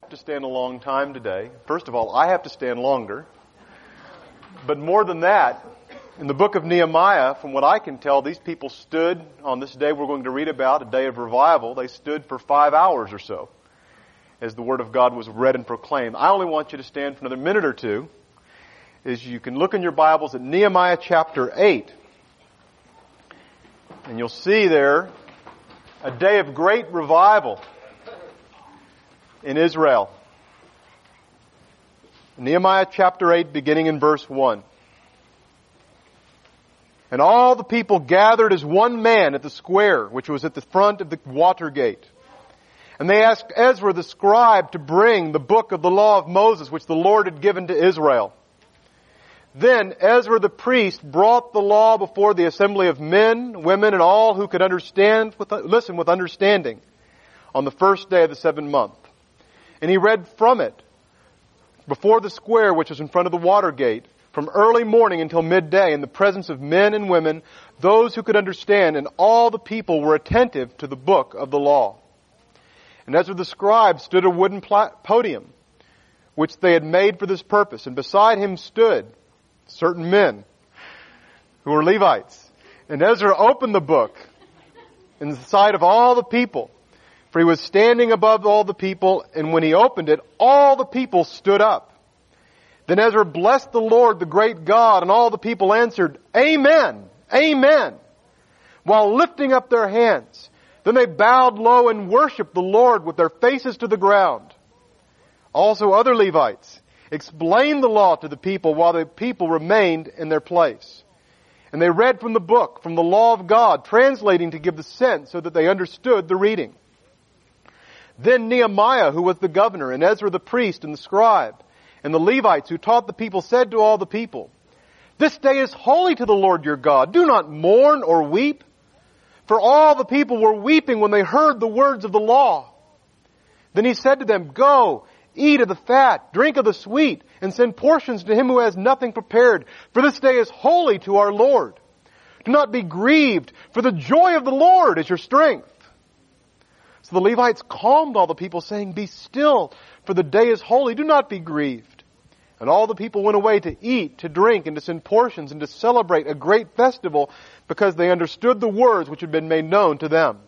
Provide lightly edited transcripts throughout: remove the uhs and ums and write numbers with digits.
To stand a long time today. First of all, I have to stand longer. But more than that, in the book of Nehemiah, from what I can tell, these people stood on this day we're going to read about, a day of revival. They stood for 5 hours or so as the Word of God was read and proclaimed. I only want you to stand for another minute or two. As you can look in your Bibles at Nehemiah chapter 8. And you'll see there a day of great revival in Israel. Nehemiah chapter 8, beginning in verse 1. And all the people gathered as one man at the square, which was at the front of the water gate. And they asked Ezra the scribe to bring the book of the law of Moses, which the Lord had given to Israel. Then Ezra the priest brought the law before the assembly of men, women, and all who could listen with understanding on the first day of the 7th month. And he read from it before the square which was in front of the water gate from early morning until midday in the presence of men and women, those who could understand, and all the people were attentive to the book of the law. And Ezra the scribe stood at a wooden podium which they had made for this purpose, and beside him stood certain men who were Levites. And Ezra opened the book in the sight of all the people, for he was standing above all the people, and when he opened it, all the people stood up. Then Ezra blessed the Lord, the great God, and all the people answered, Amen, Amen, while lifting up their hands. Then they bowed low and worshiped the Lord with their faces to the ground. Also other Levites explained the law to the people while the people remained in their place. And they read from the book, from the law of God, translating to give the sense so that they understood the reading. Then Nehemiah, who was the governor, and Ezra the priest and the scribe, and the Levites who taught the people, said to all the people, This day is holy to the Lord your God. Do not mourn or weep. For all the people were weeping when they heard the words of the law. Then he said to them, Go, eat of the fat, drink of the sweet, and send portions to him who has nothing prepared. For this day is holy to our Lord. Do not be grieved, for the joy of the Lord is your strength. So the Levites calmed all the people, saying, Be still, for the day is holy. Do not be grieved. And all the people went away to eat, to drink, and to send portions, and to celebrate a great festival, because they understood the words which had been made known to them.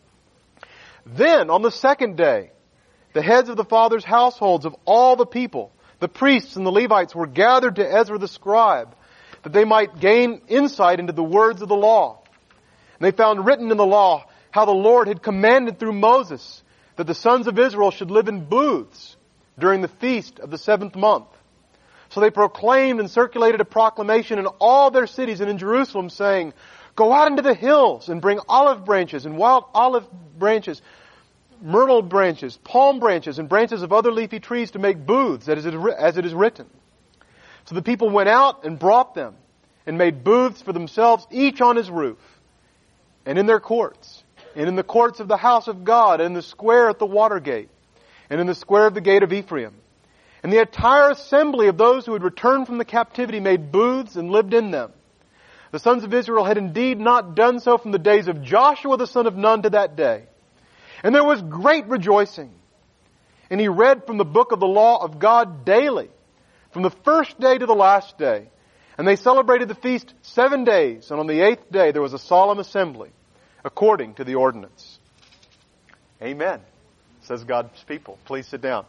Then, on the second day, the heads of the fathers' households of all the people, the priests and the Levites, were gathered to Ezra the scribe, that they might gain insight into the words of the law. And they found written in the law how the Lord had commanded through Moses that the sons of Israel should live in booths during the feast of the 7th month. So they proclaimed and circulated a proclamation in all their cities and in Jerusalem, saying, Go out into the hills and bring olive branches and wild olive branches, myrtle branches, palm branches, and branches of other leafy trees to make booths, as it is written. So the people went out and brought them and made booths for themselves, each on his roof, and in their courts, and in the courts of the house of God, and in the square at the water gate, and in the square of the gate of Ephraim. And the entire assembly of those who had returned from the captivity made booths and lived in them. The sons of Israel had indeed not done so from the days of Joshua the son of Nun to that day. And there was great rejoicing. And he read from the book of the law of God daily, from the first day to the last day. And they celebrated the feast 7 days, and on the 8th day there was a solemn assembly, according to the ordinance. Amen, says God's people. Please sit down.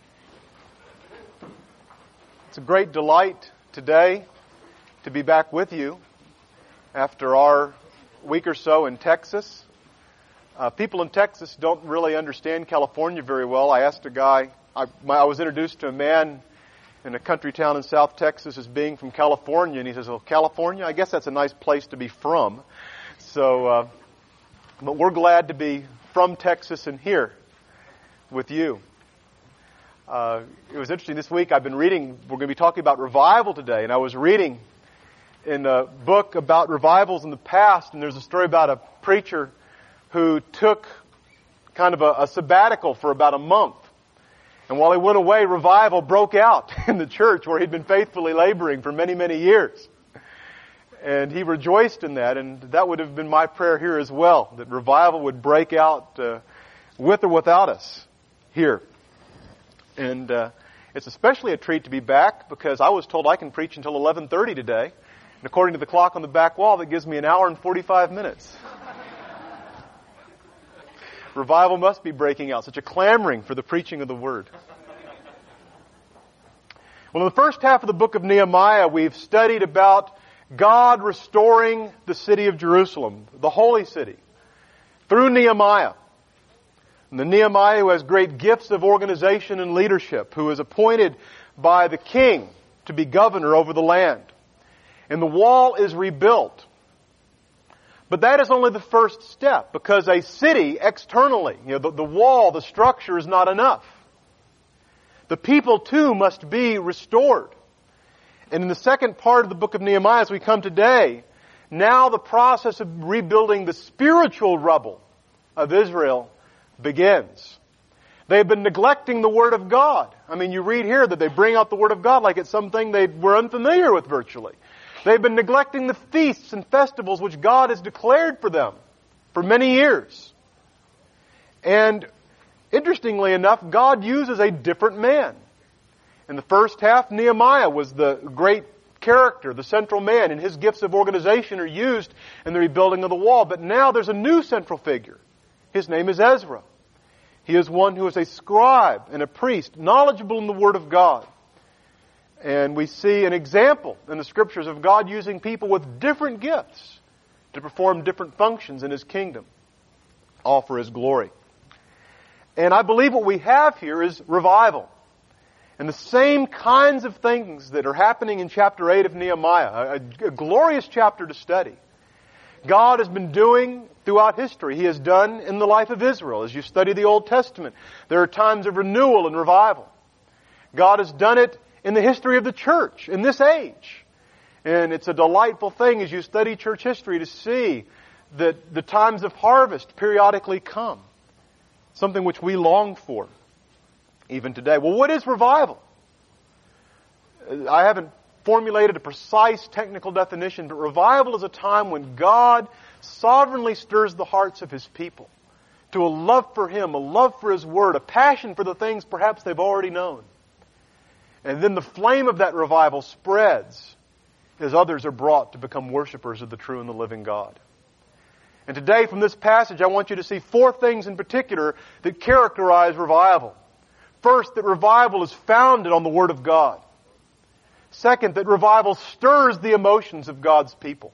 It's a great delight today to be back with you after our week or so in Texas. People in Texas don't really understand California very well. I asked a guy, I was introduced to a man in a country town in South Texas as being from California, and he says, California? I guess that's a nice place to be from. So, but we're glad to be from Texas and here with you. It was interesting this week. I've been reading, we're going to be talking about revival today, and I was reading in a book about revivals in the past, and there's a story about a preacher who took kind of a sabbatical for about a month. And while he went away, revival broke out in the church where he'd been faithfully laboring for many, many years. And he rejoiced in that, and that would have been my prayer here as well, that revival would break out with or without us here. And it's especially a treat to be back because I was told I can preach until 11:30 today. And according to the clock on the back wall, that gives me an hour and 45 minutes. Revival must be breaking out. Such a clamoring for the preaching of the Word. Well, in the first half of the book of Nehemiah, we've studied about God restoring the city of Jerusalem, the holy city, through Nehemiah. And the Nehemiah who has great gifts of organization and leadership, who is appointed by the king to be governor over the land. And the wall is rebuilt. But that is only the first step, because a city externally, the wall, the structure is not enough. The people too must be restored. And in the second part of the book of Nehemiah, as we come today, now the process of rebuilding the spiritual rubble of Israel begins. They've been neglecting the Word of God. I mean, you read here that they bring out the Word of God like it's something they were unfamiliar with virtually. They've been neglecting the feasts and festivals which God has declared for them for many years. And interestingly enough, God uses a different man. In the first half, Nehemiah was the great character, the central man, and his gifts of organization are used in the rebuilding of the wall. But now there's a new central figure. His name is Ezra. He is one who is a scribe and a priest, knowledgeable in the Word of God. And we see an example in the Scriptures of God using people with different gifts to perform different functions in His kingdom, all for His glory. And I believe what we have here is revival. And the same kinds of things that are happening in chapter 8 of Nehemiah, a glorious chapter to study, God has been doing throughout history. He has done in the life of Israel. As you study the Old Testament, there are times of renewal and revival. God has done it in the history of the church, in this age. And it's a delightful thing as you study church history to see that the times of harvest periodically come. Something which we long for, even today. Well, what is revival? I haven't formulated a precise technical definition, but revival is a time when God sovereignly stirs the hearts of His people to a love for Him, a love for His Word, a passion for the things perhaps they've already known. And then the flame of that revival spreads as others are brought to become worshipers of the true and the living God. And today from this passage I want you to see four things in particular that characterize revival. First, that revival is founded on the Word of God. Second, that revival stirs the emotions of God's people.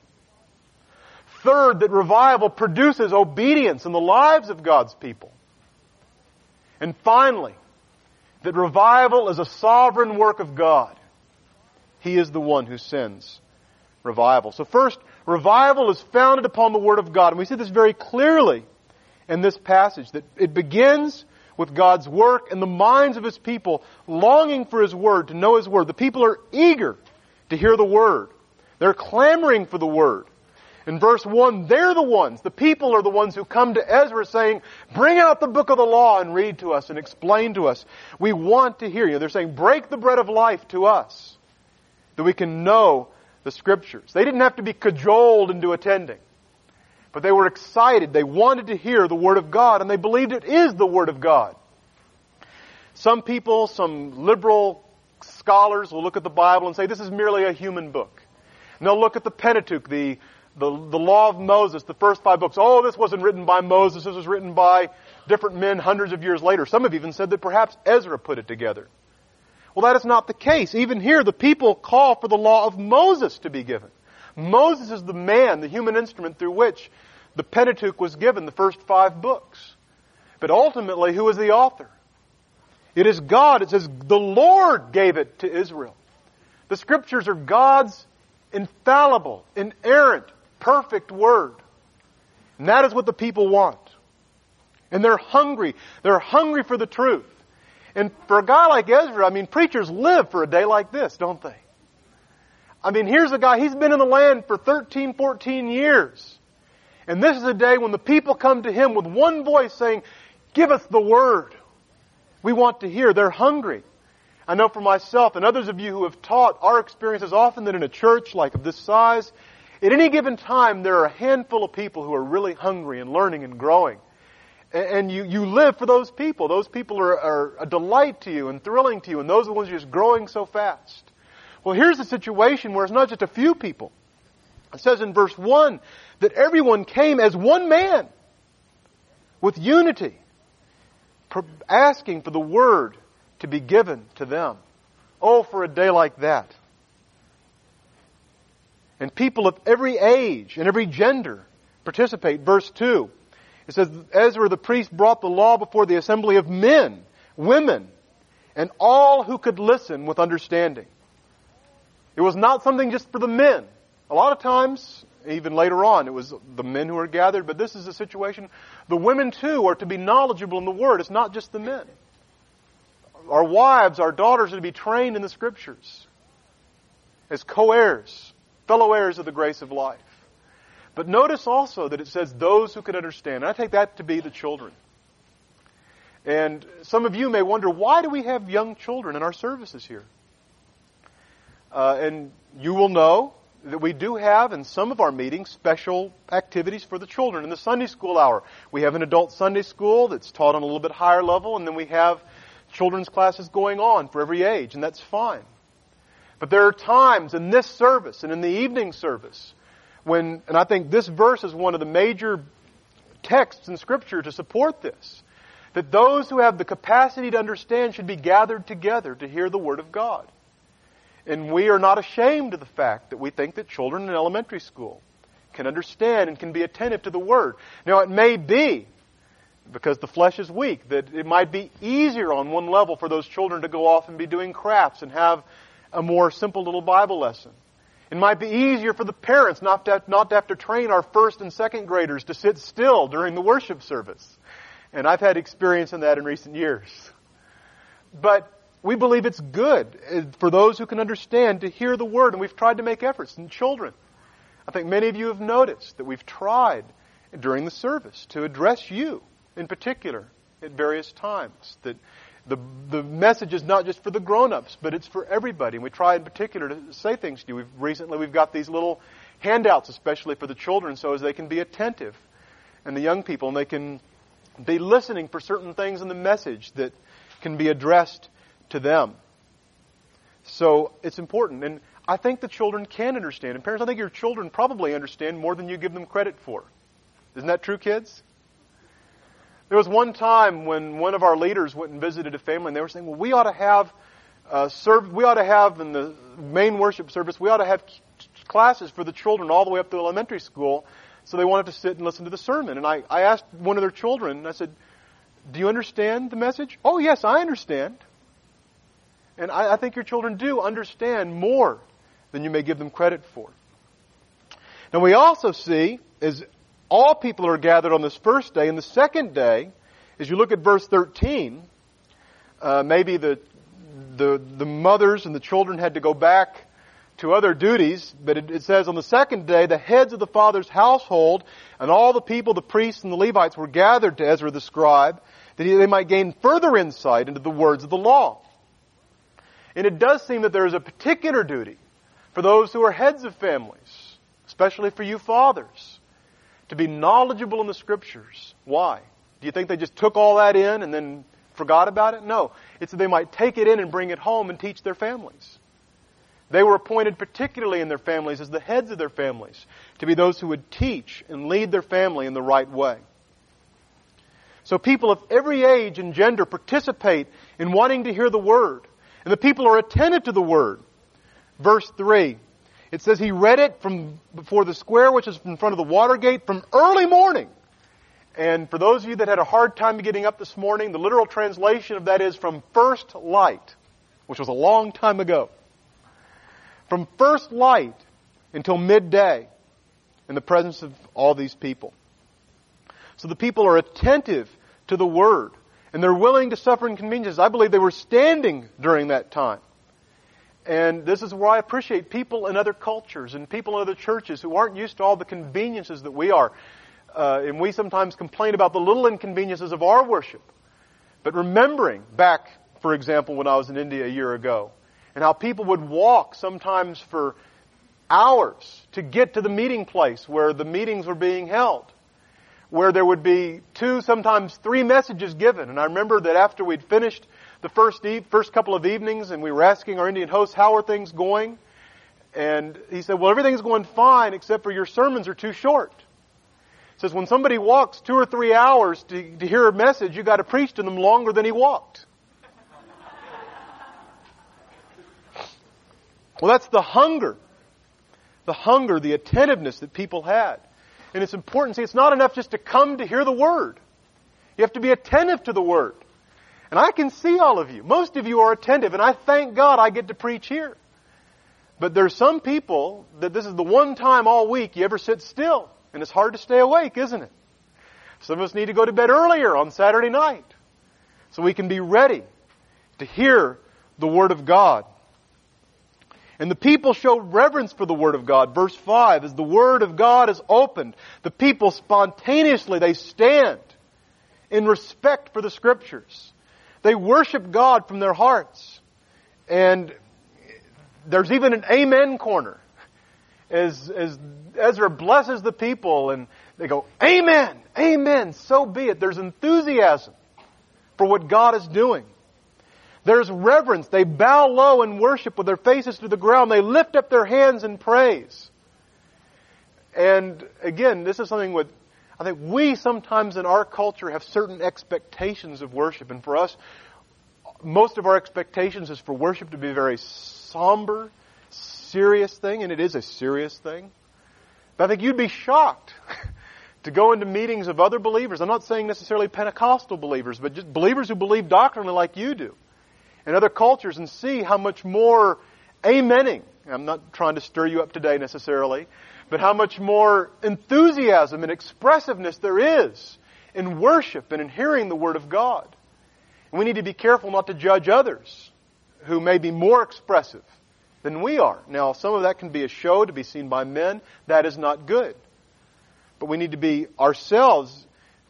Third, that revival produces obedience in the lives of God's people. And finally, that revival is a sovereign work of God. He is the one who sends revival. So first, revival is founded upon the Word of God. And we see this very clearly in this passage, that it begins with God's work in the minds of His people, longing for His Word, to know His Word. The people are eager to hear the Word. They're clamoring for the Word. In verse 1, they're the ones, the people are the ones who come to Ezra saying, bring out the book of the law and read to us and explain to us. We want to hear you. They're saying, break the bread of life to us, that we can know the Scriptures. They didn't have to be cajoled into attending, but they were excited. They wanted to hear the Word of God, and they believed it is the Word of God. Some people, some liberal scholars will look at the Bible and say this is merely a human book. And they'll look at the Pentateuch, the law of Moses, the first 5 books. Oh, this wasn't written by Moses. This was written by different men hundreds of years later. Some have even said that perhaps Ezra put it together. Well, that is not the case. Even here, the people call for the law of Moses to be given. Moses is the man, the human instrument through which the Pentateuch was given, the first 5 books. But ultimately, who is the author? It is God. It says the Lord gave it to Israel. The Scriptures are God's infallible, inerrant, perfect Word. And that is what the people want. And they're hungry. They're hungry for the truth. And for a guy like Ezra, I mean, preachers live for a day like this, don't they? I mean, here's a guy, he's been in the land for 13, 14 years. And this is a day when the people come to him with one voice saying, give us the Word. We want to hear. They're hungry. I know for myself and others of you who have taught, our experience is often that in a church like of this size, at any given time there are a handful of people who are really hungry and learning and growing. And you live for those people. Those people are a delight to you and thrilling to you, and those are the ones who are just growing so fast. Well, here's a situation where it's not just a few people. It says in verse 1 that everyone came as one man with unity, asking for the word to be given to them. Oh, for a day like that. And people of every age and every gender participate. Verse 2. It says, Ezra the priest brought the law before the assembly of men, women, and all who could listen with understanding. It was not something just for the men. A lot of times, even later on, it was the men who were gathered, but this is a situation. The women too are to be knowledgeable in the Word. It's not just the men. Our wives, our daughters are to be trained in the Scriptures as co-heirs, fellow heirs of the grace of life. But notice also that it says those who could understand. And I take that to be the children. And some of you may wonder, why do we have young children in our services here? And you will know that we do have in some of our meetings special activities for the children. In the Sunday school hour, we have an adult Sunday school that's taught on a little bit higher level, and then we have children's classes going on for every age, and that's fine. But there are times in this service and in the evening service when, and I think this verse is one of the major texts in Scripture to support this, that those who have the capacity to understand should be gathered together to hear the Word of God. And we are not ashamed of the fact that we think that children in elementary school can understand and can be attentive to the Word. Now, it may be, because the flesh is weak, that it might be easier on one level for those children to go off and be doing crafts and have a more simple little Bible lesson. It might be easier for the parents not to have to train our first and second graders to sit still during the worship service. And I've had experience in that in recent years. But we believe it's good for those who can understand to hear the Word, and we've tried to make efforts. And children, I think many of you have noticed that we've tried during the service to address you in particular at various times. That the message is not just for the grown-ups, but it's for everybody. And we try in particular to say things to you. Recently we've got these little handouts, especially for the children, so as they can be attentive, and the young people, and they can be listening for certain things in the message that can be addressed to them. So it's important. And I think the children can understand. And parents, I think your children probably understand more than you give them credit for. Isn't that true, kids? There was one time when one of our leaders went and visited a family, and they were saying, well, we ought to have in the main worship service, we ought to have classes for the children all the way up to elementary school. So they wanted to sit and listen to the sermon. And I asked one of their children, and I said, do you understand the message? Oh, yes, I understand. And I think your children do understand more than you may give them credit for. Now we also see, as all people are gathered on this first day, and the second day, as you look at verse 13, maybe the mothers and the children had to go back to other duties, but it says on the second day, the heads of the father's household and all the people, the priests and the Levites, were gathered to Ezra the scribe, that they might gain further insight into the words of the law. And it does seem that there is a particular duty for those who are heads of families, especially for you fathers, to be knowledgeable in the Scriptures. Why? Do you think they just took all that in and then forgot about it? No. It's that they might take it in and bring it home and teach their families. They were appointed particularly in their families as the heads of their families to be those who would teach and lead their family in the right way. So people of every age and gender participate in wanting to hear the Word. And the people are attentive to the Word. Verse 3, it says he read it from before the square, which is in front of the water gate, from early morning. And for those of you that had a hard time getting up this morning, the literal translation of that is from first light, which was a long time ago. From first light until midday in the presence of all these people. So the people are attentive to the Word. And they're willing to suffer inconveniences. I believe they were standing during that time. And this is where I appreciate people in other cultures and people in other churches who aren't used to all the conveniences that we are. And we sometimes complain about the little inconveniences of our worship. But remembering back, for example, when I was in India a year ago, and how people would walk sometimes for hours to get to the meeting place where the meetings were being held. where there would be 2, sometimes 3 messages given. And I remember that after we'd finished the first couple of evenings and we were asking our Indian host, how are things going? And he said, well, everything's going fine except for your sermons are too short. He says, when somebody walks 2 or 3 hours to hear a message, you got to preach to them longer than he walked. Well, that's the hunger, the attentiveness that people had. And it's important. See, it's not enough just to come to hear the Word. You have to be attentive to the Word. And I can see all of you. Most of you are attentive, and I thank God I get to preach here. But there's some people that this is the one time all week you ever sit still. And it's hard to stay awake, isn't it? Some of us need to go to bed earlier on Saturday night so we can be ready to hear the Word of God. And the people showed reverence for the Word of God. Verse 5, as the Word of God is opened, the people spontaneously, they stand in respect for the Scriptures. They worship God from their hearts. And there's even an amen corner. As Ezra blesses the people and they go, amen, amen, so be it. There's enthusiasm for what God is doing. There's reverence. They bow low and worship with their faces to the ground. They lift up their hands in praise. And again, this is something with, I think we sometimes in our culture have certain expectations of worship. And for us, most of our expectations is for worship to be a very somber, serious thing. And it is a serious thing. But I think you'd be shocked to go into meetings of other believers. I'm not saying necessarily Pentecostal believers, but just believers who believe doctrinally like you do. In other cultures, and see how much more amening, I'm not trying to stir you up today necessarily, but how much more enthusiasm and expressiveness there is in worship and in hearing the Word of God. And we need to be careful not to judge others who may be more expressive than we are. Now, some of that can be a show to be seen by men. That is not good. But we need to be ourselves,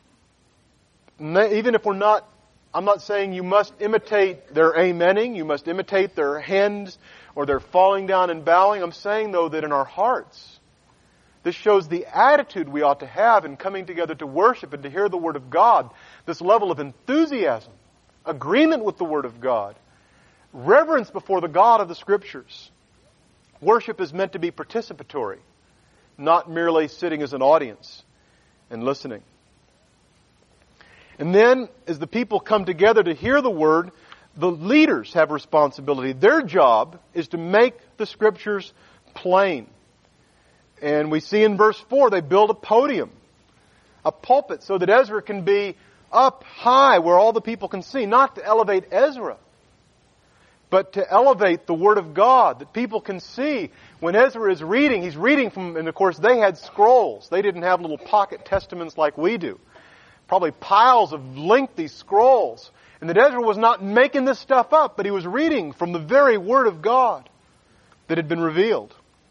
even if we're not, I'm not saying you must imitate their amening, you must imitate their hands or their falling down and bowing. I'm saying, though, that in our hearts, this shows the attitude we ought to have in coming together to worship and to hear the Word of God. This level of enthusiasm, agreement with the Word of God, reverence before the God of the Scriptures. Worship is meant to be participatory, not merely sitting as an audience and listening. And then, as the people come together to hear the Word, the leaders have responsibility. Their job is to make the Scriptures plain. And we see in verse 4, they build a podium, a pulpit, so that Ezra can be up high where all the people can see. Not to elevate Ezra, but to elevate the Word of God, that people can see. When Ezra is reading, he's reading from, and of course they had scrolls. They didn't have little pocket testaments like we do. Probably piles of lengthy scrolls. And that Ezra was not making this stuff up, but he was reading from the very Word of God that had been revealed.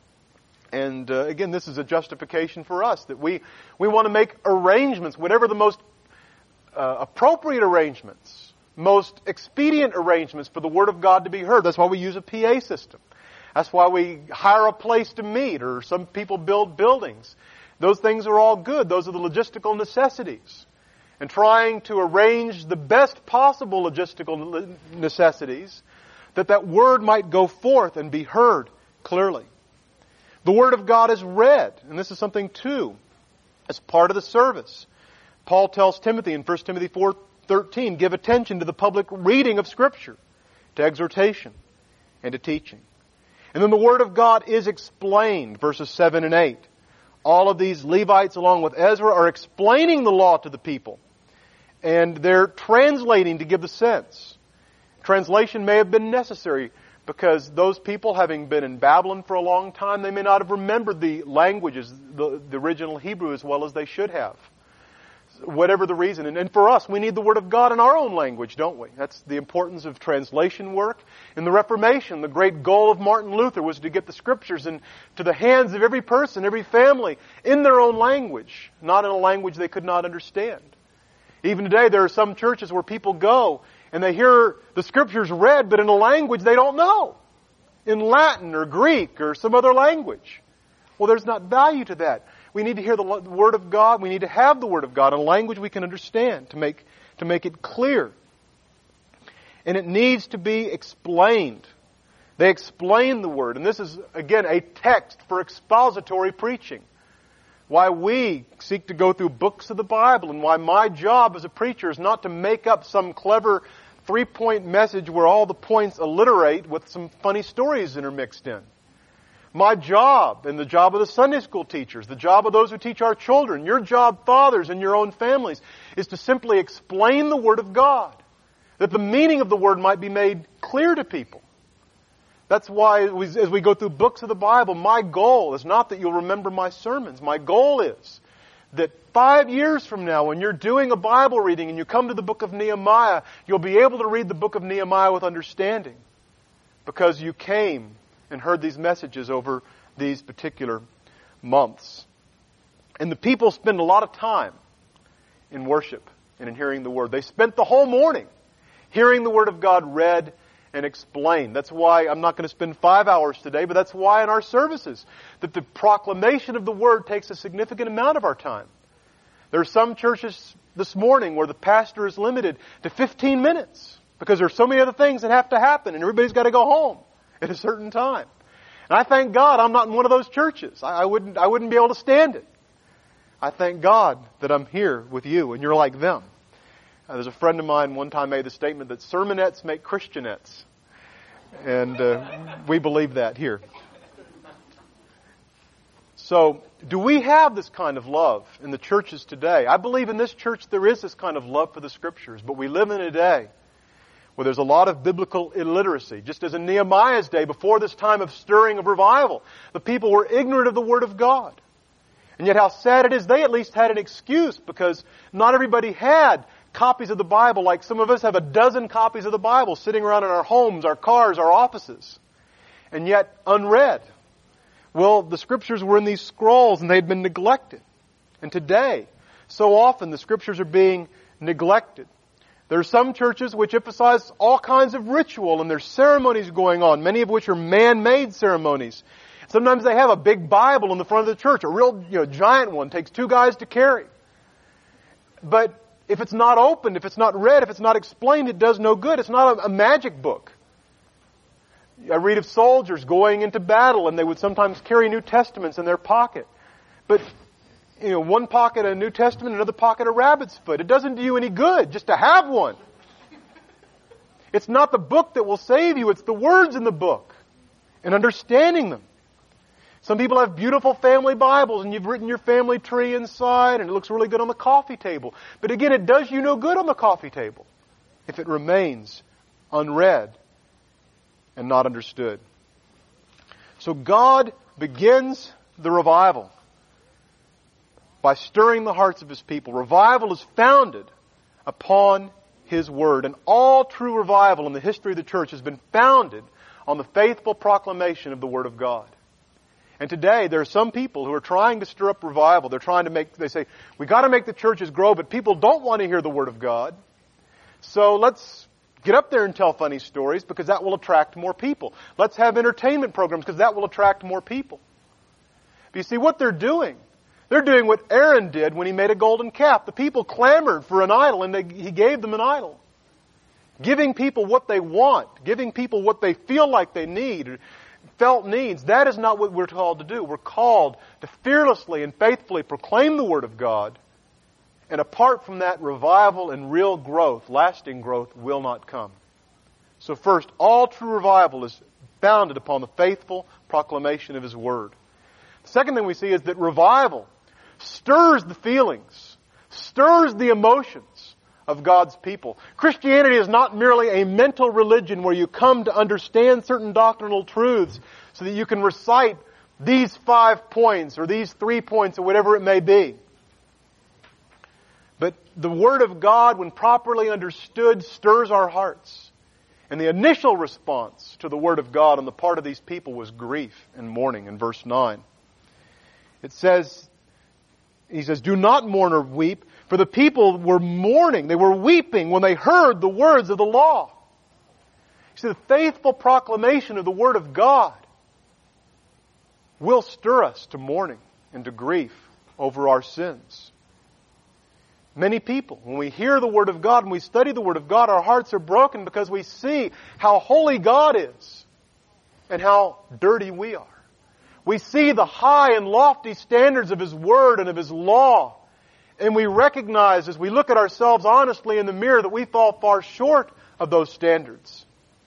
And again, this is a justification for us, that we want to make arrangements, whatever the most appropriate arrangements, most expedient arrangements for the Word of God to be heard. That's why we use a PA system. That's why we hire a place to meet, or some people build buildings. Those things are all good. Those are the logistical necessities. And trying to arrange the best possible logistical necessities that Word might go forth and be heard clearly. The Word of God is read, and this is something too, as part of the service. Paul tells Timothy in 1 Timothy 4:13, give attention to the public reading of Scripture, to exhortation, and to teaching. And then the Word of God is explained, verses 7 and 8. All of these Levites, along with Ezra, are explaining the law to the people. And they're translating to give the sense. Translation may have been necessary because those people, having been in Babylon for a long time, they may not have remembered the languages, the original Hebrew, as well as they should have. Whatever the reason. And for us, we need the Word of God in our own language, don't we? That's the importance of translation work. In the Reformation, the great goal of Martin Luther was to get the Scriptures into the hands of every person, every family, in their own language, not in a language they could not understand. Even today, there are some churches where people go and they hear the Scriptures read, but in a language they don't know. In Latin or Greek or some other language. Well, there's not value to that. We need to hear the Word of God. We need to have the Word of God in a language we can understand to make it clear. And it needs to be explained. They explain the Word. And this is, again, a text for expository preaching. Why we seek to go through books of the Bible, and why my job as a preacher is not to make up some clever 3-point message where all the points alliterate with some funny stories intermixed in. My job, and the job of the Sunday school teachers, the job of those who teach our children, your job, fathers, in your own families, is to simply explain the Word of God, that the meaning of the Word might be made clear to people. That's why, as we go through books of the Bible, my goal is not that you'll remember my sermons. My goal is that 5 years from now, when you're doing a Bible reading and you come to the book of Nehemiah, you'll be able to read the book of Nehemiah with understanding, because you came and heard these messages over these particular months. And the people spend a lot of time in worship and in hearing the Word. They spent the whole morning hearing the Word of God read and explained. That's why I'm not going to spend 5 hours today, but that's why in our services that the proclamation of the Word takes a significant amount of our time. There are some churches this morning where the pastor is limited to 15 minutes because there are so many other things that have to happen and everybody's got to go home at a certain time. And I thank God I'm not in one of those churches. I wouldn't be able to stand it. I thank God that I'm here with you and you're like them. There's a friend of mine one time made the statement that sermonettes make Christianettes. And we believe that here. So, do we have this kind of love in the churches today? I believe in this church there is this kind of love for the Scriptures, but we live in a day where there's a lot of biblical illiteracy. Just as in Nehemiah's day, before this time of stirring of revival, the people were ignorant of the Word of God. And yet how sad it is, they at least had an excuse, because not everybody had copies of the Bible like some of us have a dozen copies of the Bible sitting around in our homes, our cars, our offices, and yet unread. Well, the Scriptures were in these scrolls and they'd been neglected. And today, so often the Scriptures are being neglected. There are some churches which emphasize all kinds of ritual and there's ceremonies going on, many of which are man-made ceremonies. Sometimes they have a big Bible in the front of the church, a real giant one, takes 2 guys to carry. But if it's not opened, if it's not read, if it's not explained, it does no good. It's not a magic book. I read of soldiers going into battle and they would sometimes carry New Testaments in their pocket. But, one pocket a New Testament, another pocket a rabbit's foot. It doesn't do you any good just to have one. It's not the book that will save you. It's the words in the book and understanding them. Some people have beautiful family Bibles and you've written your family tree inside and it looks really good on the coffee table. But again, it does you no good on the coffee table if it remains unread and not understood. So God begins the revival by stirring the hearts of His people. Revival is founded upon His Word. And all true revival in the history of the church has been founded on the faithful proclamation of the Word of God. And today, there are some people who are trying to stir up revival. They say, we got to make the churches grow, but people don't want to hear the Word of God. So let's get up there and tell funny stories because that will attract more people. Let's have entertainment programs because that will attract more people. But you see what they're doing? They're doing what Aaron did when he made a golden calf. The people clamored for an idol and he gave them an idol. Giving people what they want, giving people what they feel like they need, felt needs, that is not what we're called to do. We're called to fearlessly and faithfully proclaim the Word of God. And apart from that, revival and real growth, lasting growth, will not come. So first, all true revival is founded upon the faithful proclamation of His Word. The second thing we see is that revival stirs the feelings, stirs the emotions of God's people. Christianity is not merely a mental religion where you come to understand certain doctrinal truths so that you can recite these 5 points or these 3 points or whatever it may be. But the Word of God, when properly understood, stirs our hearts. And the initial response to the Word of God on the part of these people was grief and mourning in verse 9. It says, He says, do not mourn or weep, for the people were mourning. They were weeping when they heard the words of the law. You see, the faithful proclamation of the Word of God will stir us to mourning and to grief over our sins. Many people, when we hear the Word of God and we study the Word of God, our hearts are broken because we see how holy God is and how dirty we are. We see the high and lofty standards of His Word and of His law. And we recognize as we look at ourselves honestly in the mirror that we fall far short of those standards.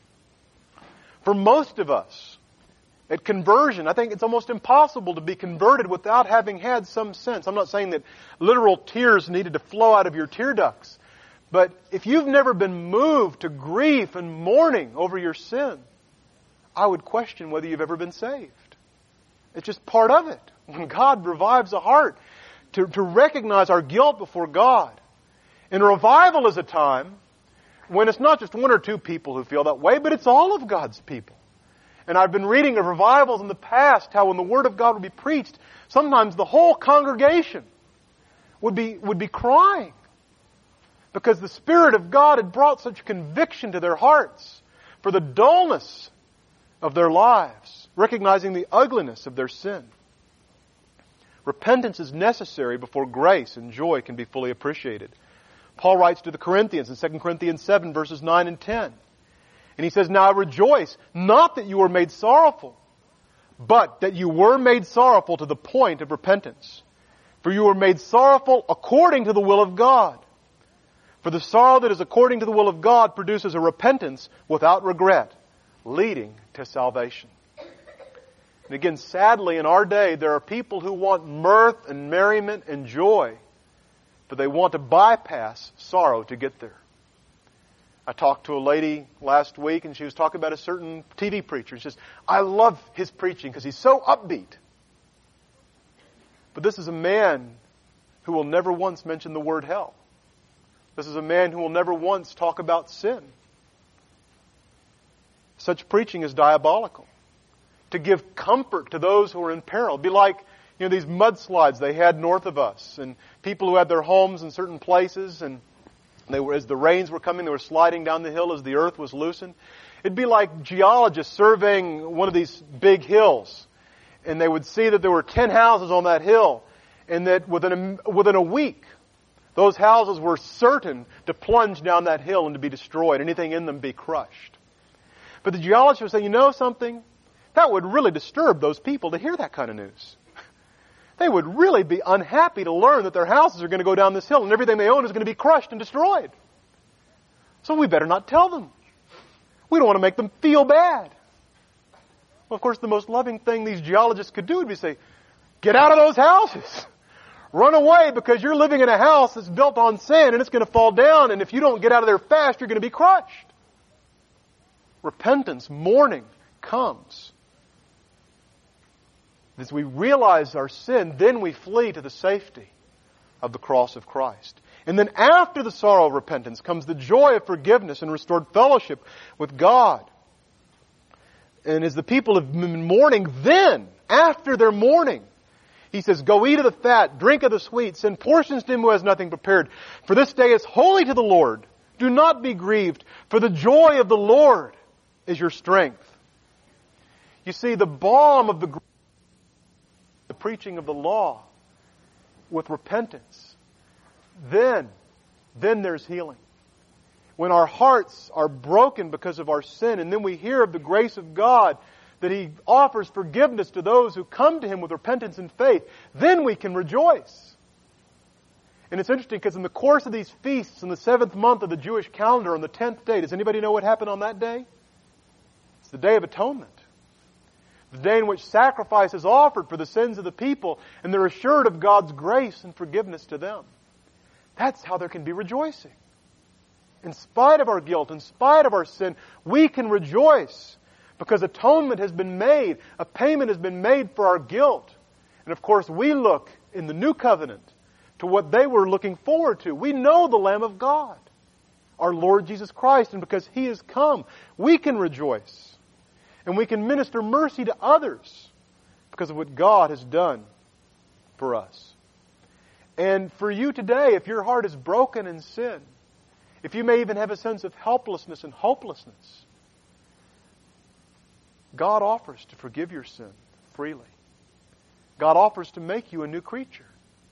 For most of us, at conversion, I think it's almost impossible to be converted without having had some sense. I'm not saying that literal tears needed to flow out of your tear ducts. But if you've never been moved to grief and mourning over your sin, I would question whether you've ever been saved. It's just part of it. When God revives a heart to recognize our guilt before God. And revival is a time when it's not just one or two people who feel that way, but it's all of God's people. And I've been reading of revivals in the past, how when the Word of God would be preached, sometimes the whole congregation would be crying. Because the Spirit of God had brought such conviction to their hearts for the dullness of their lives, recognizing the ugliness of their sin. Repentance is necessary before grace and joy can be fully appreciated. Paul writes to the Corinthians in 2 Corinthians 7, verses 9 and 10. And he says, "Now I rejoice, not that you were made sorrowful, but that you were made sorrowful to the point of repentance. For you were made sorrowful according to the will of God. For the sorrow that is according to the will of God produces a repentance without regret, leading to salvation." And again, sadly, in our day, there are people who want mirth and merriment and joy, but they want to bypass sorrow to get there. I talked to a lady last week, and she was talking about a certain TV preacher. She says, "I love his preaching because he's so upbeat." But this is a man who will never once mention the word hell. This is a man who will never once talk about sin. Such preaching is diabolical. To give comfort to those who are in peril. It'd be like, these mudslides they had north of us, and people who had their homes in certain places, and as the rains were coming, they were sliding down the hill as the earth was loosened. It'd be like geologists surveying one of these big hills, and they would see that there were 10 houses on that hill, and that within a week, those houses were certain to plunge down that hill and to be destroyed, anything in them be crushed. But the geologists would say, you know something? That would really disturb those people to hear that kind of news. They would really be unhappy to learn that their houses are going to go down this hill and everything they own is going to be crushed and destroyed. So we better not tell them. We don't want to make them feel bad. Well, of course, the most loving thing these geologists could do would be say, get out of those houses. Run away because you're living in a house that's built on sand and it's going to fall down, and if you don't get out of there fast, you're going to be crushed. Repentance, mourning comes. As we realize our sin, then we flee to the safety of the cross of Christ. And then after the sorrow of repentance comes the joy of forgiveness and restored fellowship with God. And as the people have been mourning, then, after their mourning, He says, go eat of the fat, drink of the sweet, send portions to him who has nothing prepared. For this day is holy to the Lord. Do not be grieved, for the joy of the Lord is your strength. You see, the balm of the preaching of the law with repentance, then there's healing. When our hearts are broken because of our sin, and then we hear of the grace of God, that He offers forgiveness to those who come to Him with repentance and faith, then we can rejoice. And it's interesting because in the course of these feasts in the 7th month of the Jewish calendar on the 10th day, does anybody know what happened on that day? It's the Day of Atonement. The day in which sacrifice is offered for the sins of the people, and they're assured of God's grace and forgiveness to them. That's how there can be rejoicing. In spite of our guilt, in spite of our sin, we can rejoice because atonement has been made. A payment has been made for our guilt. And of course, we look in the new covenant to what they were looking forward to. We know the Lamb of God, our Lord Jesus Christ, and because He has come, we can rejoice. And we can minister mercy to others because of what God has done for us. And for you today, if your heart is broken in sin, if you may even have a sense of helplessness and hopelessness, God offers to forgive your sin freely. God offers to make you a new creature.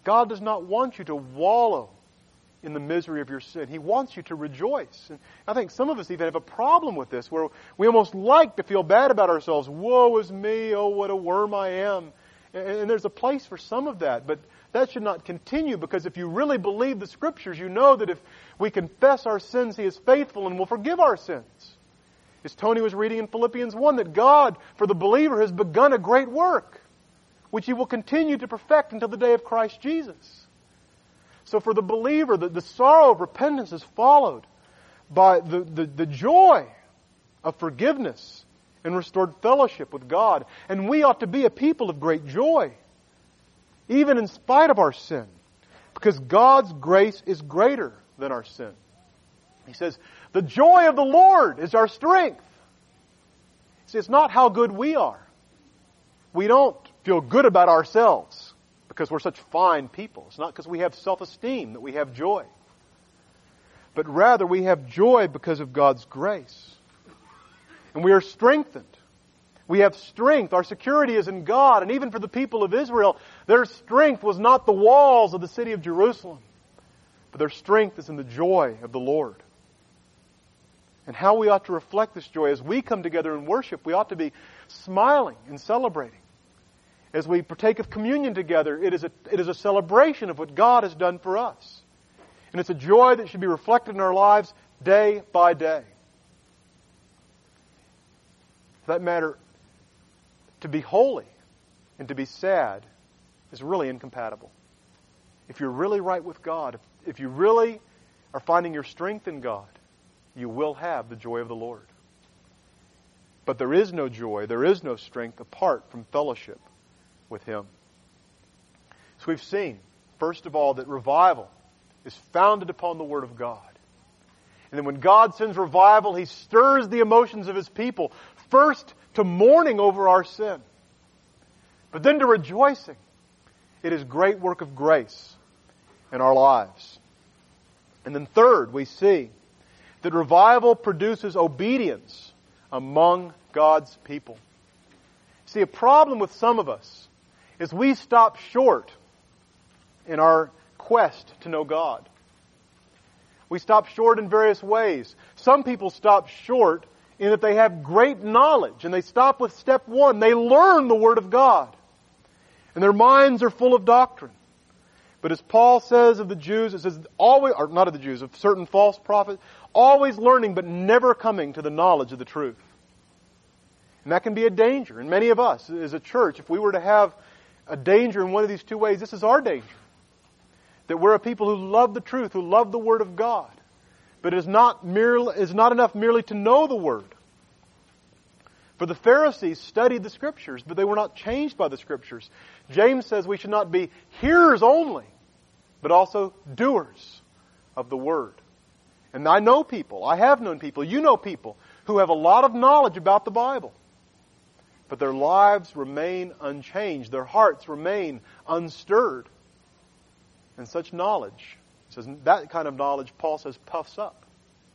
God does not want you to wallow in the misery of your sin. He wants you to rejoice. And I think some of us even have a problem with this, where we almost like to feel bad about ourselves. Woe is me, oh what a worm I am. And there's a place for some of that, but that should not continue, because if you really believe the Scriptures, you know that if we confess our sins, He is faithful and will forgive our sins. As Tony was reading in Philippians 1, that God, for the believer, has begun a great work, which He will continue to perfect until the day of Christ Jesus. So for the believer, the sorrow of repentance is followed by the joy of forgiveness and restored fellowship with God. And we ought to be a people of great joy, even in spite of our sin, because God's grace is greater than our sin. He says, the joy of the Lord is our strength. See, it's not how good we are. We don't feel good about ourselves because we're such fine people. It's not because we have self-esteem that we have joy. But rather we have joy because of God's grace. And we are strengthened. We have strength. Our security is in God. And even for the people of Israel, their strength was not the walls of the city of Jerusalem, but their strength is in the joy of the Lord. And how we ought to reflect this joy as we come together in worship, we ought to be smiling and celebrating. As we partake of communion together, it is a celebration of what God has done for us. And it's a joy that should be reflected in our lives day by day. For that matter, to be holy and to be sad is really incompatible. If you're really right with God, if you really are finding your strength in God, you will have the joy of the Lord. But there is no joy, there is no strength apart from fellowship with Him. So we've seen, first of all, that revival is founded upon the Word of God. And then when God sends revival, He stirs the emotions of His people, first to mourning over our sin, but then to rejoicing. It is great work of grace in our lives. And then third, we see that revival produces obedience among God's people. See, a problem with some of us is we stop short in our quest to know God. We stop short in various ways. Some people stop short in that they have great knowledge, and they stop with step one. They learn the Word of God, and their minds are full of doctrine. But as Paul says of the Jews, it says always, or not of the Jews, of certain false prophets, always learning but never coming to the knowledge of the truth. And that can be a danger. And many of us as a church, if we were to have a danger in one of these two ways, this is our danger. That we're a people who love the truth, who love the Word of God. But it is not enough merely to know the Word. For the Pharisees studied the Scriptures, but they were not changed by the Scriptures. James says we should not be hearers only, but also doers of the Word. And I know people, I have known people, you know people, who have a lot of knowledge about the Bible. But their lives remain unchanged. Their hearts remain unstirred. And such knowledge, says that kind of knowledge, Paul says, puffs up.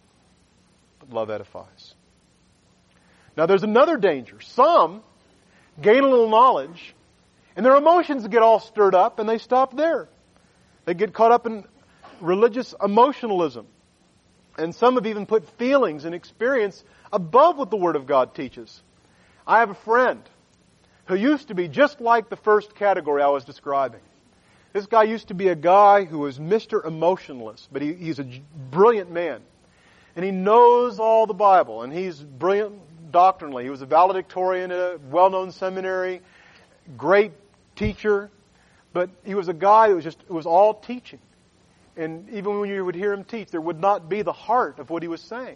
But love edifies. Now there's another danger. Some gain a little knowledge, and their emotions get all stirred up, and they stop there. They get caught up in religious emotionalism. And some have even put feelings and experience above what the Word of God teaches. I have a friend who used to be just like the first category I was describing. This guy used to be a guy who was Mr. Emotionalist, but he's a brilliant man. And he knows all the Bible, and he's brilliant doctrinally. He was a valedictorian at a well-known seminary, great teacher, but he was a guy that was all teaching. And even when you would hear him teach, there would not be the heart of what he was saying.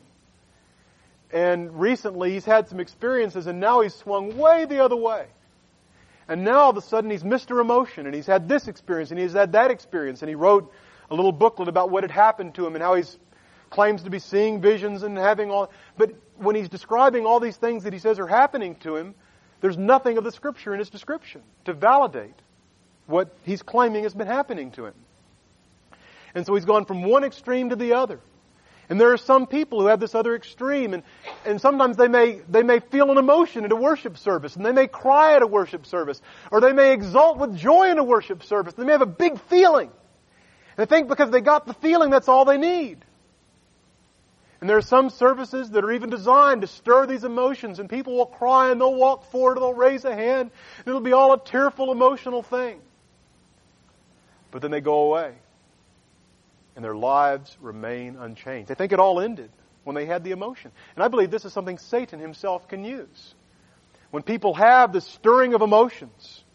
And recently he's had some experiences, and now he's swung way the other way. And now all of a sudden he's Mr. Emotion, and he's had this experience, and he's had that experience, and he wrote a little booklet about what had happened to him and how he claims to be seeing visions and having all. But when he's describing all these things that he says are happening to him, there's nothing of the Scripture in his description to validate what he's claiming has been happening to him. And so he's gone from one extreme to the other. And there are some people who have this other extreme, and sometimes they may feel an emotion at a worship service, and they may cry at a worship service, or they may exult with joy in a worship service. They may have a big feeling. And they think because they got the feeling, that's all they need. And there are some services that are even designed to stir these emotions, and people will cry and they'll walk forward and they'll raise a hand, and it'll be all a tearful, emotional thing. But then they go away. And their lives remain unchanged. They think it all ended when they had the emotion. And I believe this is something Satan himself can use. When people have this stirring of emotions,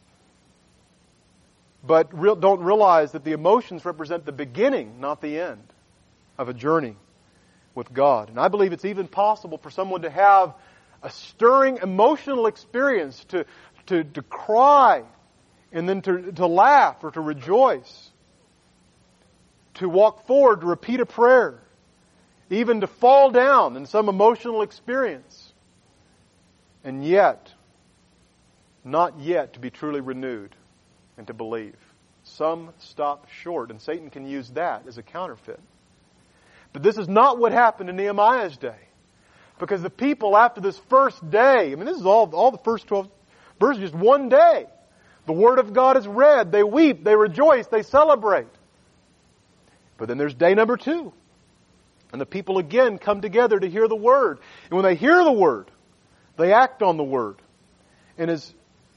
but don't realize that the emotions represent the beginning, not the end, of a journey with God. And I believe it's even possible for someone to have a stirring emotional experience, to cry, and then to laugh or to rejoice, to walk forward, to repeat a prayer, even to fall down in some emotional experience, and yet, not yet to be truly renewed and to believe. Some stop short, and Satan can use that as a counterfeit. But this is not what happened in Nehemiah's day. Because the people, after this first day, this is all the first 12 verses, just one day. The Word of God is read, they weep, they rejoice, they celebrate. But then there's day number 2. And the people again come together to hear the Word. And when they hear the Word, they act on the Word. And as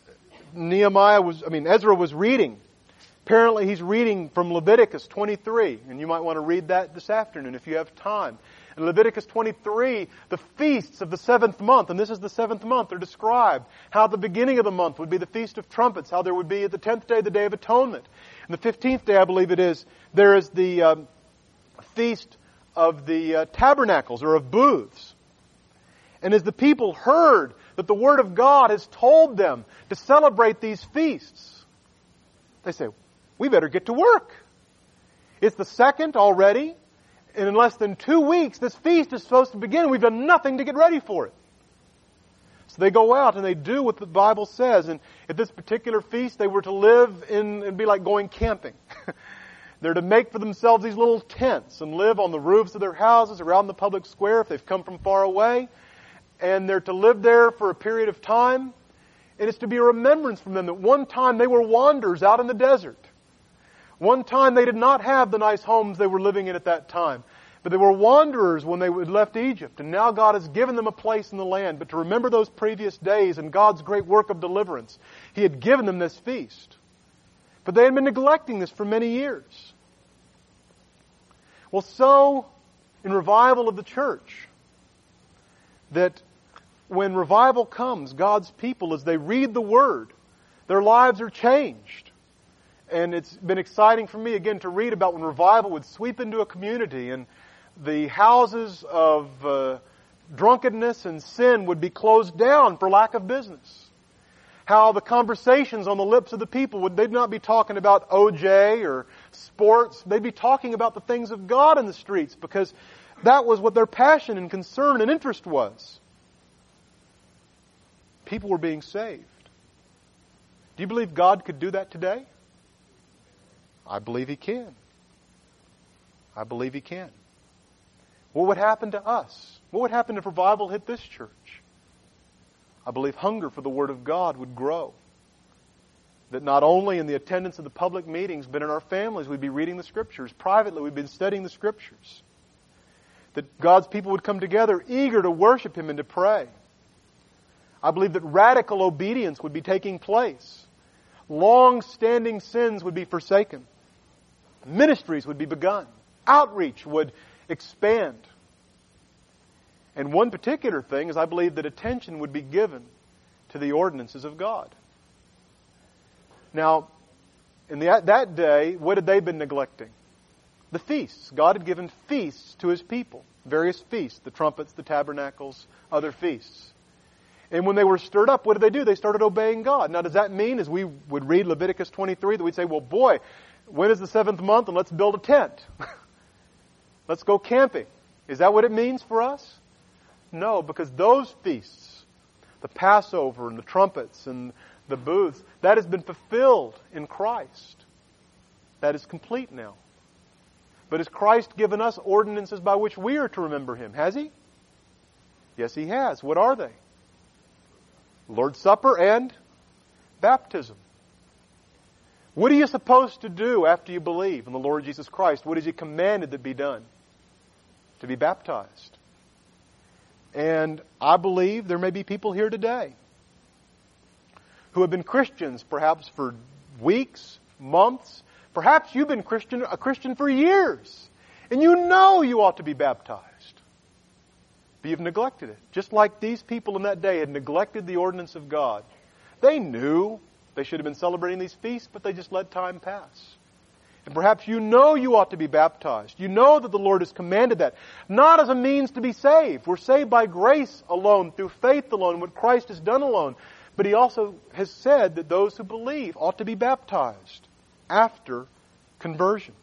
Ezra was reading, apparently he's reading from Leviticus 23. And you might want to read that this afternoon if you have time. In Leviticus 23, the feasts of the 7th month, and this is the 7th month, are described. How the beginning of the month would be the Feast of Trumpets, how there would be at the 10th day the Day of Atonement. And the 15th day, I believe it is, there is the Feast of the Tabernacles, or of Booths. And as the people heard that the Word of God has told them to celebrate these feasts, they say, we better get to work. It's the 2nd already. And in less than 2 weeks, this feast is supposed to begin. We've done nothing to get ready for it. So they go out and they do what the Bible says. And at this particular feast, they were to live in, it'd be like going camping. They're to make for themselves these little tents and live on the roofs of their houses around the public square if they've come from far away. And they're to live there for a period of time. And it's to be a remembrance from them that one time they were wanderers out in the desert. One time they did not have the nice homes they were living in at that time. But they were wanderers when they had left Egypt. And now God has given them a place in the land. But to remember those previous days and God's great work of deliverance, He had given them this feast. But they had been neglecting this for many years. Well, so in revival of the church, that when revival comes, God's people, as they read the Word, their lives are changed. And it's been exciting for me, again, to read about when revival would sweep into a community and the houses of drunkenness and sin would be closed down for lack of business. How the conversations on the lips of the people they'd not be talking about OJ or sports. They'd be talking about the things of God in the streets because that was what their passion and concern and interest was. People were being saved. Do you believe God could do that today? I believe He can. I believe He can. What would happen to us? What would happen if revival hit this church? I believe hunger for the Word of God would grow. That not only in the attendance of the public meetings, but in our families we'd be reading the Scriptures. Privately we'd been studying the Scriptures. That God's people would come together eager to worship Him and to pray. I believe that radical obedience would be taking place. Long-standing sins would be forsaken. Ministries would be begun. Outreach would expand. And one particular thing is I believe that attention would be given to the ordinances of God. Now, in that day, what had they been neglecting? The feasts. God had given feasts to His people. Various feasts. The trumpets, the tabernacles, other feasts. And when they were stirred up, what did they do? They started obeying God. Now, does that mean, as we would read Leviticus 23, that we'd say, well, boy, when is the 7th month and let's build a tent? Let's go camping. Is that what it means for us? No, because those feasts, the Passover and the trumpets and the booths, that has been fulfilled in Christ. That is complete now. But has Christ given us ordinances by which we are to remember Him? Has He? Yes, He has. What are they? Lord's Supper and baptism. What are you supposed to do after you believe in the Lord Jesus Christ? What has He commanded that be done? To be baptized. And I believe there may be people here today who have been Christians perhaps for weeks, months. Perhaps you've been a Christian for years. And you know you ought to be baptized. But you've neglected it. Just like these people in that day had neglected the ordinance of God. They knew they should have been celebrating these feasts, but they just let time pass. And perhaps you know you ought to be baptized. You know that the Lord has commanded that. Not as a means to be saved. We're saved by grace alone, through faith alone, what Christ has done alone. But He also has said that those who believe ought to be baptized after conversion.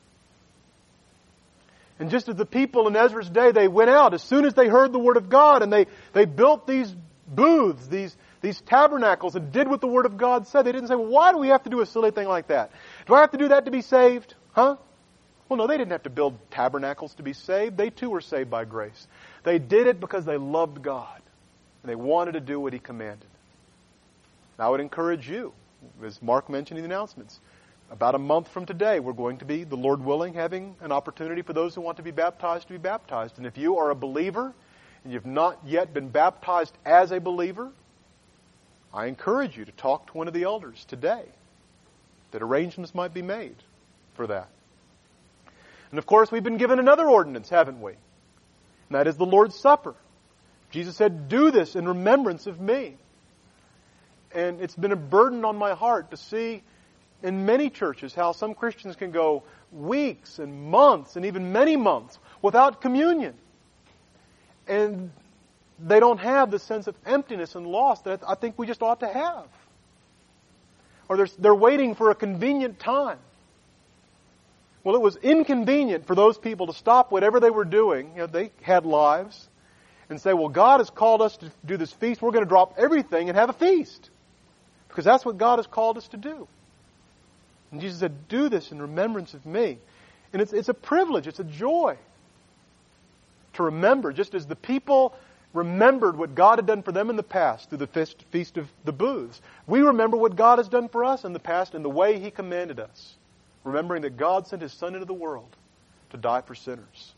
And just as the people in Ezra's day, they went out as soon as they heard the Word of God, and they built these booths, these tabernacles, and did what the Word of God said. They didn't say, well, why do we have to do a silly thing like that? Do I have to do that to be saved? Huh? Well, no, they didn't have to build tabernacles to be saved. They too were saved by grace. They did it because they loved God, and they wanted to do what He commanded. And I would encourage you, as Mark mentioned in the announcements, about a month from today, we're going to be, the Lord willing, having an opportunity for those who want to be baptized to be baptized. And if you are a believer and you've not yet been baptized as a believer, I encourage you to talk to one of the elders today, that arrangements might be made for that. And of course, we've been given another ordinance, haven't we? And that is the Lord's Supper. Jesus said, do this in remembrance of me. And it's been a burden on my heart to see in many churches how some Christians can go weeks and months and even many months without communion. And they don't have the sense of emptiness and loss that I think we just ought to have. Or they're waiting for a convenient time. Well, it was inconvenient for those people to stop whatever they were doing. You know, they had lives. And say, well, God has called us to do this feast. We're going to drop everything and have a feast. Because that's what God has called us to do. And Jesus said, do this in remembrance of me. And it's a privilege, it's a joy to remember, just as the people remembered what God had done for them in the past through the Feast of the Booths. We remember what God has done for us in the past in the way He commanded us. Remembering that God sent His Son into the world to die for sinners.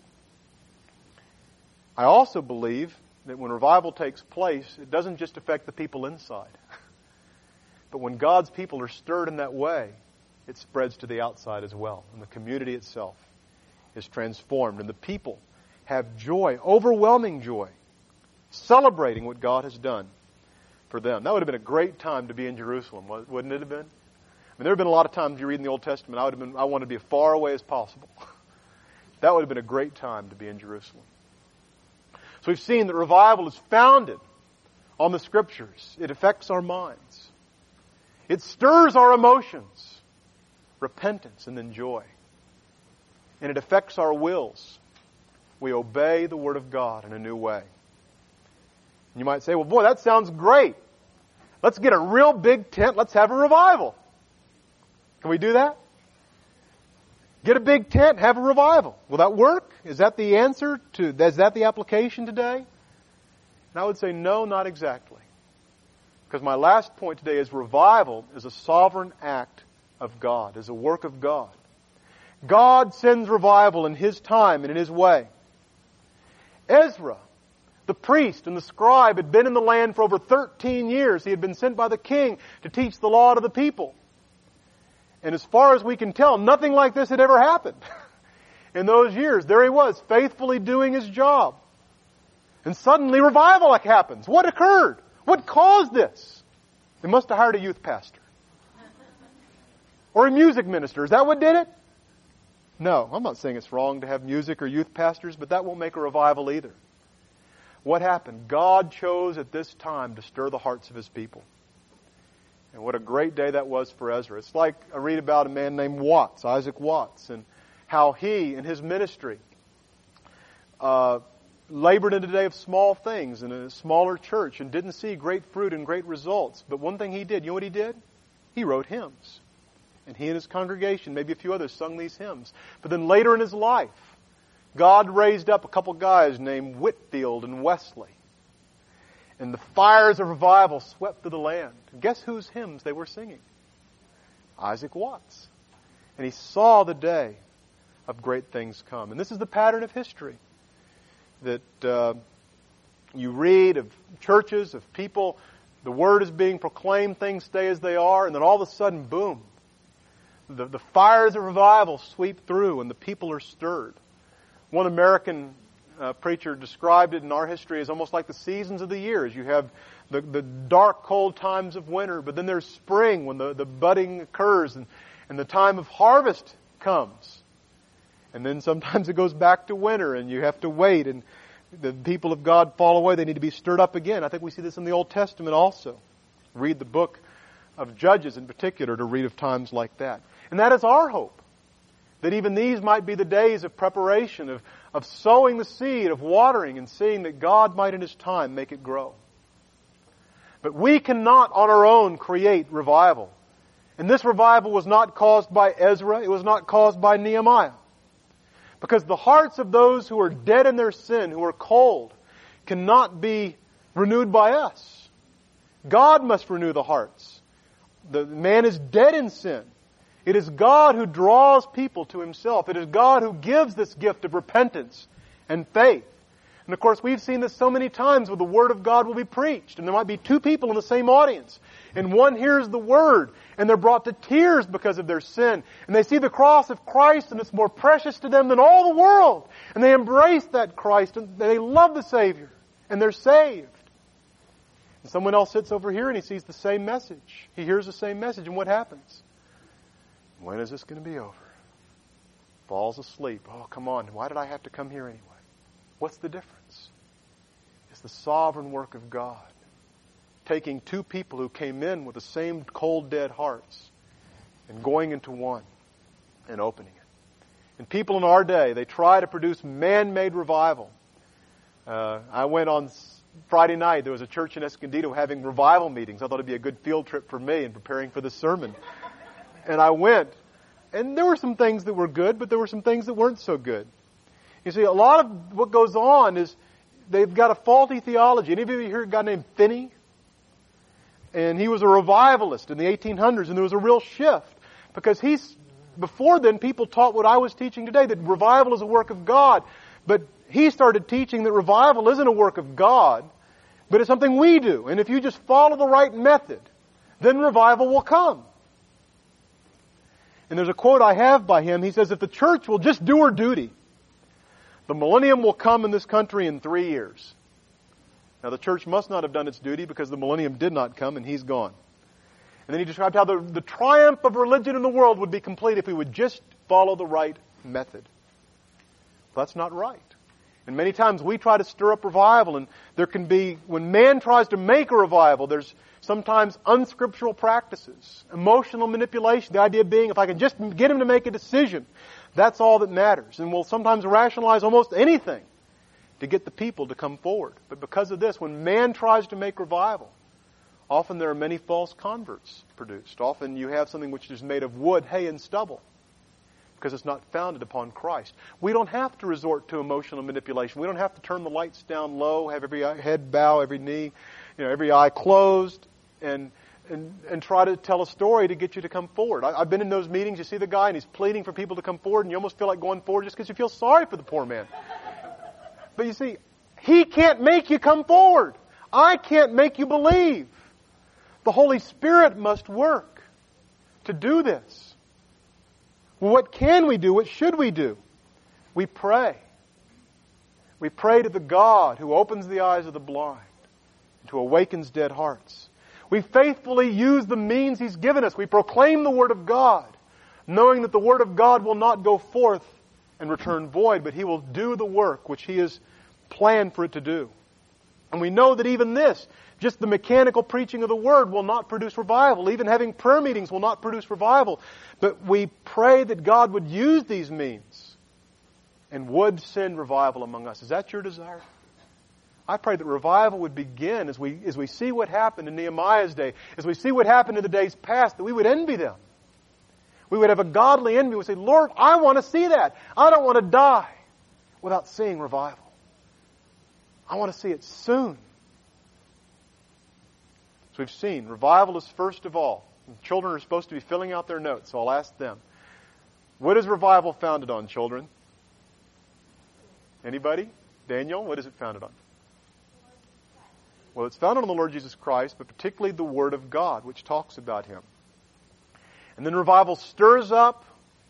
I also believe that when revival takes place, it doesn't just affect the people inside. But when God's people are stirred in that way, it spreads to the outside as well. And the community itself is transformed. And the people have joy, overwhelming joy, celebrating what God has done for them. That would have been a great time to be in Jerusalem, wouldn't it have been? I mean, there have been a lot of times you read in the Old Testament, I wanted to be as far away as possible. That would have been a great time to be in Jerusalem. So we've seen that revival is founded on the Scriptures. It affects our minds. It stirs our emotions, repentance and then joy. And it affects our wills. We obey the Word of God in a new way. And you might say, well, boy, that sounds great. Let's get a real big tent. Let's have a revival. Can we do that? Get a big tent, have a revival. Will that work? Is that the answer is that the application today? And I would say no, not exactly. Because my last point today is revival is a sovereign act of God, is a work of God. God sends revival in His time and in His way. Ezra, the priest and the scribe, had been in the land for over 13 years. He had been sent by the king to teach the law to the people. And as far as we can tell, nothing like this had ever happened. In those years, there he was, faithfully doing his job. And suddenly revival happens. What occurred? What caused this? They must have hired a youth pastor. Or a music minister. Is that what did it? No, I'm not saying it's wrong to have music or youth pastors, but that won't make a revival either. What happened? God chose at this time to stir the hearts of His people. And what a great day that was for Ezra. It's like I read about a man named Watts, Isaac Watts, and how he and his ministry labored in a day of small things in a smaller church and didn't see great fruit and great results. But one thing he did, you know what he did? He wrote hymns. And he and his congregation, maybe a few others, sung these hymns. But then later in his life, God raised up a couple guys named Whitfield and Wesley. And the fires of revival swept through the land. And guess whose hymns they were singing? Isaac Watts. And he saw the day of great things come. And this is the pattern of history. That you read of churches, of people, the word is being proclaimed, things stay as they are, and then all of a sudden, boom. The fires of revival sweep through and the people are stirred. One American preacher described it in our history as almost like the seasons of the years. You have the dark, cold times of winter, but then there's spring when the budding occurs and the time of harvest comes. And then sometimes it goes back to winter and you have to wait and the people of God fall away. They need to be stirred up again. I think we see this in the Old Testament also. Read the book of Judges in particular to read of times like that. And that is our hope. That even these might be the days of preparation, of sowing the seed, of watering and seeing that God might in His time make it grow. But we cannot on our own create revival. And this revival was not caused by Ezra. It was not caused by Nehemiah. Because the hearts of those who are dead in their sin, who are cold, cannot be renewed by us. God must renew the hearts. The man is dead in sin. It is God who draws people to Himself. It is God who gives this gift of repentance and faith. And of course, we've seen this so many times where the Word of God will be preached. And there might be two people in the same audience. And one hears the Word, and they're brought to tears because of their sin. And they see the cross of Christ, and it's more precious to them than all the world. And they embrace that Christ, and they love the Savior. And they're saved. And someone else sits over here, and he sees the same message. He hears the same message, and what happens? When is this going to be over? Falls asleep. Oh, come on. Why did I have to come here anyway? What's the difference? It's the sovereign work of God. Taking two people who came in with the same cold, dead hearts and going into one and opening it. And people in our day, they try to produce man-made revival. I went on Friday night. There was a church in Escondido having revival meetings. I thought it'd be a good field trip for me in preparing for this sermon. And I went, and there were some things that were good, but there were some things that weren't so good. You see, a lot of what goes on is they've got a faulty theology. Any of you hear a guy named Finney? And he was a revivalist in the 1800s, and there was a real shift. Because before then, people taught what I was teaching today, that revival is a work of God. But he started teaching that revival isn't a work of God, but it's something we do. And if you just follow the right method, then revival will come. And there's a quote I have by him. He says, if the church will just do her duty, the millennium will come in this country in 3 years. Now the church must not have done its duty because the millennium did not come and he's gone. And then he described how the triumph of religion in the world would be complete if we would just follow the right method. Well, that's not right. And many times we try to stir up revival, and there can be, when man tries to make a revival, there's sometimes unscriptural practices, emotional manipulation, the idea being if I can just get him to make a decision, that's all that matters. And we'll sometimes rationalize almost anything to get the people to come forward. But because of this, when man tries to make revival, often there are many false converts produced. Often you have something which is made of wood, hay, and stubble because it's not founded upon Christ. We don't have to resort to emotional manipulation. We don't have to turn the lights down low, have every head bow, every knee, every eye closed, and try to tell a story to get you to come forward. I've been in those meetings. You see the guy, and he's pleading for people to come forward, and you almost feel like going forward just because you feel sorry for the poor man. But you see, he can't make you come forward. I can't make you believe. The Holy Spirit must work to do this. Well, what can we do? What should we do? We pray. We pray to the God who opens the eyes of the blind, and who awakens dead hearts. We faithfully use the means He's given us. We proclaim the Word of God, knowing that the Word of God will not go forth and return void, but He will do the work which He has planned for it to do. And we know that even this, just the mechanical preaching of the Word, will not produce revival. Even having prayer meetings will not produce revival. But we pray that God would use these means and would send revival among us. Is that your desire? I pray that revival would begin as we see what happened in Nehemiah's day, as we see what happened in the days past, that we would envy them. We would have a godly envy. We would say, Lord, I want to see that. I don't want to die without seeing revival. I want to see it soon. So we've seen, revival is first of all. Children are supposed to be filling out their notes, so I'll ask them. What is revival founded on, children? Anybody? Daniel, what is it founded on? Well, it's founded on the Lord Jesus Christ, but particularly the Word of God, which talks about Him. And then revival stirs up.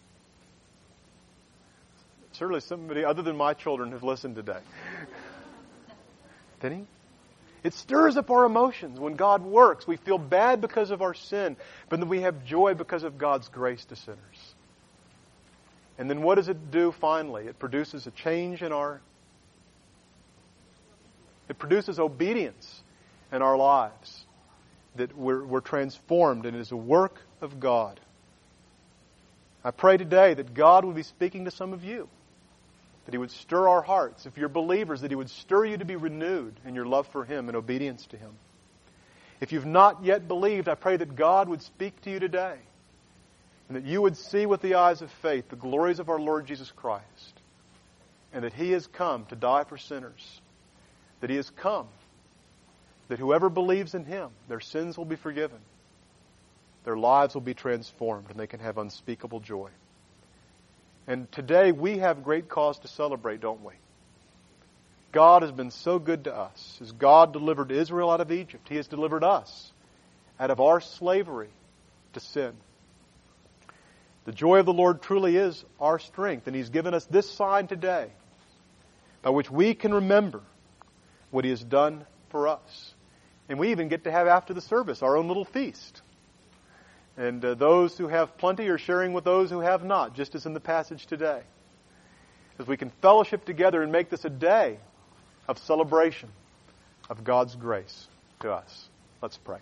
Certainly somebody other than my children have listened today. Penny? It stirs up our emotions when God works. We feel bad because of our sin, but then we have joy because of God's grace to sinners. And then what does it do finally? It produces a change in it produces obedience in our lives. That we're transformed, and it is a work of God. I pray today that God would be speaking to some of you. That He would stir our hearts. If you're believers, that He would stir you to be renewed in your love for Him and obedience to Him. If you've not yet believed, I pray that God would speak to you today. And that you would see with the eyes of faith the glories of our Lord Jesus Christ. And that He has come to die for sinners. That He has come. That whoever believes in Him, their sins will be forgiven. Their lives will be transformed, and they can have unspeakable joy. And today we have great cause to celebrate, don't we? God has been so good to us. As God delivered Israel out of Egypt, He has delivered us out of our slavery to sin. The joy of the Lord truly is our strength, and He's given us this sign today by which we can remember what He has done for us. And we even get to have after the service our own little feast. And those who have plenty are sharing with those who have not, just as in the passage today. As we can fellowship together and make this a day of celebration of God's grace to us. Let's pray.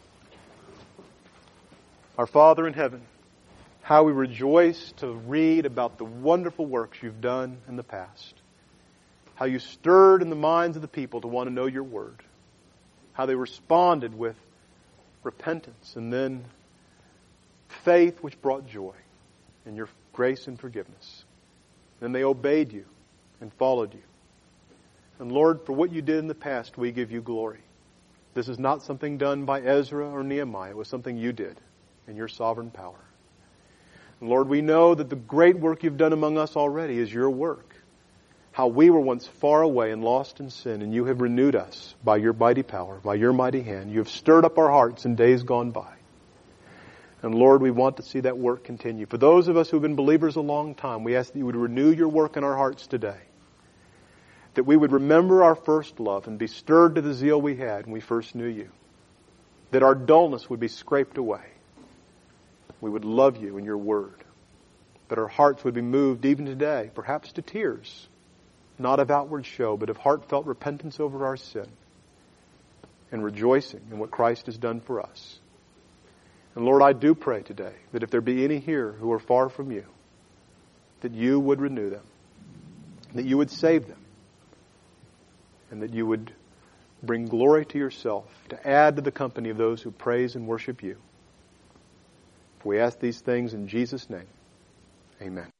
Our Father in heaven, how we rejoice to read about the wonderful works You've done in the past. How You stirred in the minds of the people to want to know Your Word. How they responded with repentance and then faith which brought joy in Your grace and forgiveness. Then they obeyed You and followed You. And Lord, for what You did in the past, we give You glory. This is not something done by Ezra or Nehemiah. It was something You did in Your sovereign power. And Lord, we know that the great work You've done among us already is Your work. How we were once far away and lost in sin, and You have renewed us by Your mighty power, by Your mighty hand. You have stirred up our hearts in days gone by. And Lord, we want to see that work continue. For those of us who have been believers a long time, we ask that You would renew Your work in our hearts today. That we would remember our first love and be stirred to the zeal we had when we first knew You. That our dullness would be scraped away. We would love You and Your Word. That our hearts would be moved even today, perhaps to tears, not of outward show, but of heartfelt repentance over our sin and rejoicing in what Christ has done for us. And Lord, I do pray today that if there be any here who are far from You, that You would renew them, that You would save them, and that You would bring glory to Yourself to add to the company of those who praise and worship You. For we ask these things in Jesus' name. Amen.